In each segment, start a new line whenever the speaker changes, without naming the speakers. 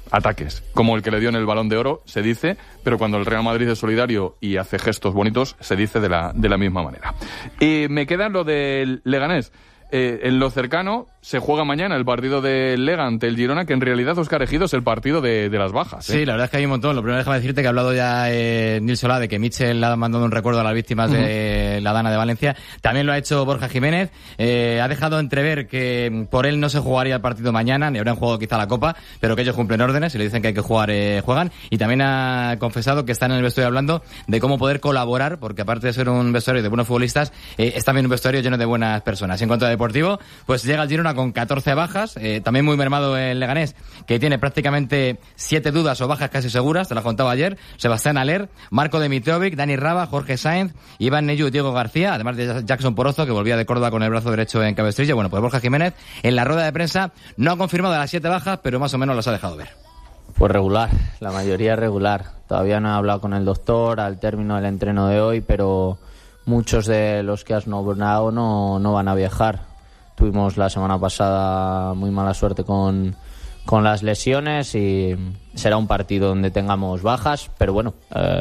ataques, como el que le dio en el Balón de Oro, se dice, pero cuando el Real Madrid es solidario y hace gestos bonitos, se dice de la misma manera. Y me queda lo del Leganés. En lo cercano se juega mañana el partido del Lega ante el Girona, que en realidad, Óscar Ejido, es el partido de las bajas.
Sí, la verdad es que hay un montón. Lo primero, déjame decirte que ha hablado ya Nil Solá de que Mitchell ha mandado un recuerdo a las víctimas de la Dana de Valencia. También lo ha hecho Borja Jiménez. Ha dejado entrever que por él no se jugaría el partido mañana, ni habrían jugado quizá la Copa, pero que ellos cumplen órdenes y le dicen que hay que jugar, juegan. Y también ha confesado que están en el vestuario hablando de cómo poder colaborar, porque aparte de ser un vestuario de buenos futbolistas, es también un vestuario lleno de buenas personas. En cuanto a deportivo, pues llega el Girona con 14 bajas, también muy mermado el Leganés, que tiene prácticamente 7 dudas o bajas casi seguras, te las contaba ayer: Sebastián Haller, Marco Dimitrovic, Dani Raba, Jorge Sainz, Iván Neyu y Diego García, además de Jackson Porozo, que volvía de Córdoba con el brazo derecho en cabestrillo. Bueno, pues Borja Jiménez en la rueda de prensa no ha confirmado las 7 bajas, pero más o menos las ha dejado ver.
Pues regular, la mayoría regular. Todavía no he hablado con el doctor al término del entreno de hoy, pero muchos de los que has nombrado no van a viajar. Tuvimos la semana pasada muy mala suerte con las lesiones y será un partido donde tengamos bajas, pero bueno,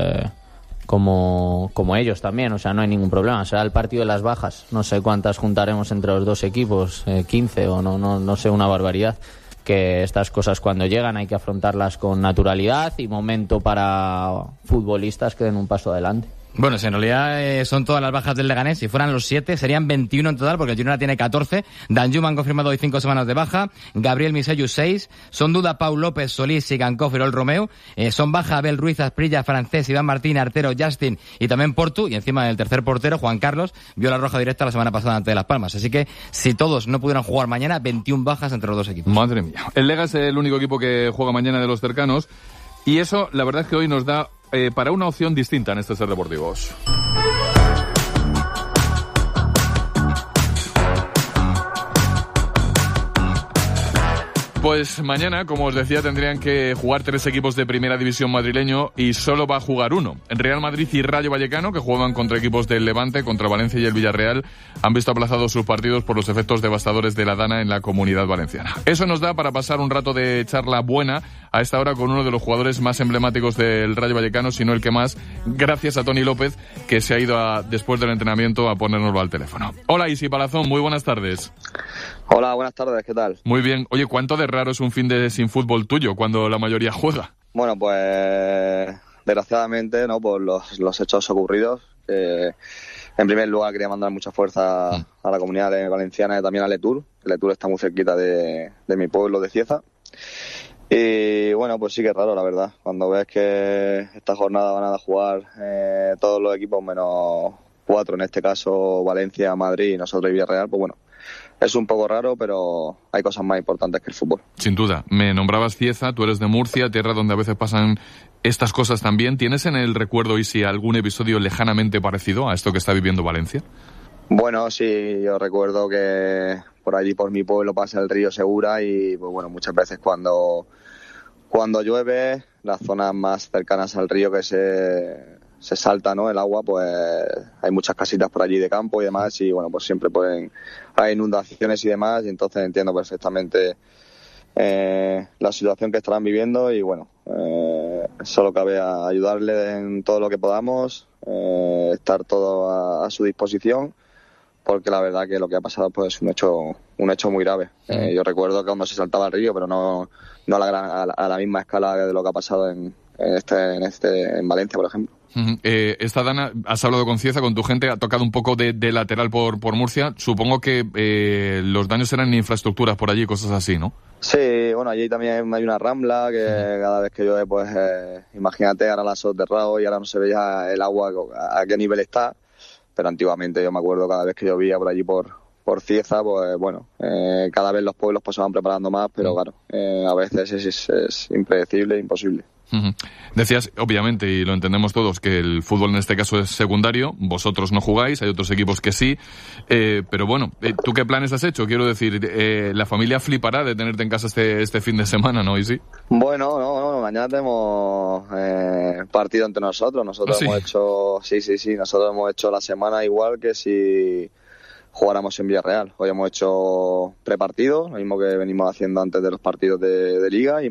como ellos también, o sea, no hay ningún problema. Será el partido de las bajas. No sé cuántas juntaremos entre los dos equipos, 15 o no sé, una barbaridad. Que estas cosas cuando llegan hay que afrontarlas con naturalidad y momento para futbolistas que den un paso adelante.
Bueno, si en realidad son todas las bajas del Leganés, si fueran los 7, serían 21 en total, porque el Girona tiene 14. Danjuma han confirmado hoy 5 semanas de baja, Gabriel Misellus 6, son duda Pau López, Solís, Sigankov y Erol Romeu, son baja Abel Ruiz, Asprilla, Francés, Iván Martín, Artero, Justin y también Portu, y encima del tercer portero, Juan Carlos, vio la roja directa la semana pasada ante Las Palmas. Así que si todos no pudieran jugar mañana, 21 bajas entre los dos equipos.
Madre mía. El Lega es el único equipo que juega mañana de los cercanos, y eso la verdad es que hoy nos da para una opción distinta en este Ser Deportivos. Pues mañana, como os decía, tendrían que jugar 3 equipos de primera división madrileño y solo va a jugar uno. Real Madrid y Rayo Vallecano, que juegan contra equipos del Levante, contra Valencia y el Villarreal, han visto aplazados sus partidos por los efectos devastadores de la Dana en la Comunidad Valenciana. Eso nos da para pasar un rato de charla buena a esta hora con uno de los jugadores más emblemáticos del Rayo Vallecano, si no el que más, gracias a Toni López, que se ha ido después del entrenamiento a ponérnoslo al teléfono. Hola, Isi Palazón, muy buenas tardes.
Hola, buenas tardes, ¿qué tal?
Muy bien. Oye, ¿cuánto de raro es un fin de sin fútbol tuyo cuando la mayoría juega?
Bueno, pues desgraciadamente, ¿no? Por los hechos ocurridos. En primer lugar, quería mandar mucha fuerza a la comunidad valenciana y también a Letur. Letur está muy cerquita de mi pueblo de Cieza. Y bueno, pues sí que es raro, la verdad. Cuando ves que esta jornada van a jugar todos los equipos menos 4, en este caso Valencia, Madrid, nosotros y Villarreal, pues bueno, es un poco raro, pero hay cosas más importantes que el fútbol.
Sin duda. Me nombrabas Cieza, tú eres de Murcia, tierra donde a veces pasan estas cosas también. ¿Tienes en el recuerdo, Isi, algún episodio lejanamente parecido a esto que está viviendo Valencia?
Bueno, sí, yo recuerdo que por allí, por mi pueblo, pasa el río Segura y, pues bueno, muchas veces cuando llueve, las zonas más cercanas al río que se salta, ¿no?, el agua, pues hay muchas casitas por allí de campo y demás, y bueno, pues siempre hay inundaciones y demás, y entonces entiendo perfectamente la situación que estarán viviendo y bueno, solo cabe ayudarle en todo lo que podamos, estar todo a su disposición, porque la verdad que lo que ha pasado pues es un hecho muy grave. Yo recuerdo que cuando se saltaba el río, pero no a la misma escala de lo que ha pasado en Valencia, por ejemplo.
Esta Dana, has hablado con Cieza, con tu gente, ha tocado un poco de lateral por Murcia. Supongo que los daños eran en infraestructuras por allí, cosas así, ¿no?
Sí, bueno, allí también hay una rambla que cada vez que llueve, pues imagínate, ahora la ha soterrado y ahora no se veía el agua a qué nivel está, pero antiguamente yo me acuerdo cada vez que llovía por allí por Cieza, pues bueno, cada vez los pueblos pues se van preparando más, pero claro, a veces es impredecible e imposible.
Decías, obviamente, y lo entendemos todos, que el fútbol en este caso es secundario, vosotros no jugáis, hay otros equipos que sí, pero bueno, ¿tú qué planes has hecho? Quiero decir, la familia flipará de tenerte en casa este fin de semana, ¿no? ¿Y sí?
Bueno, no, mañana tenemos partido entre nosotros. Nosotros hemos hecho, sí, nosotros hemos hecho la semana igual que si jugáramos en Villarreal. Hoy hemos hecho prepartido, lo mismo que venimos haciendo antes de los partidos de Liga, y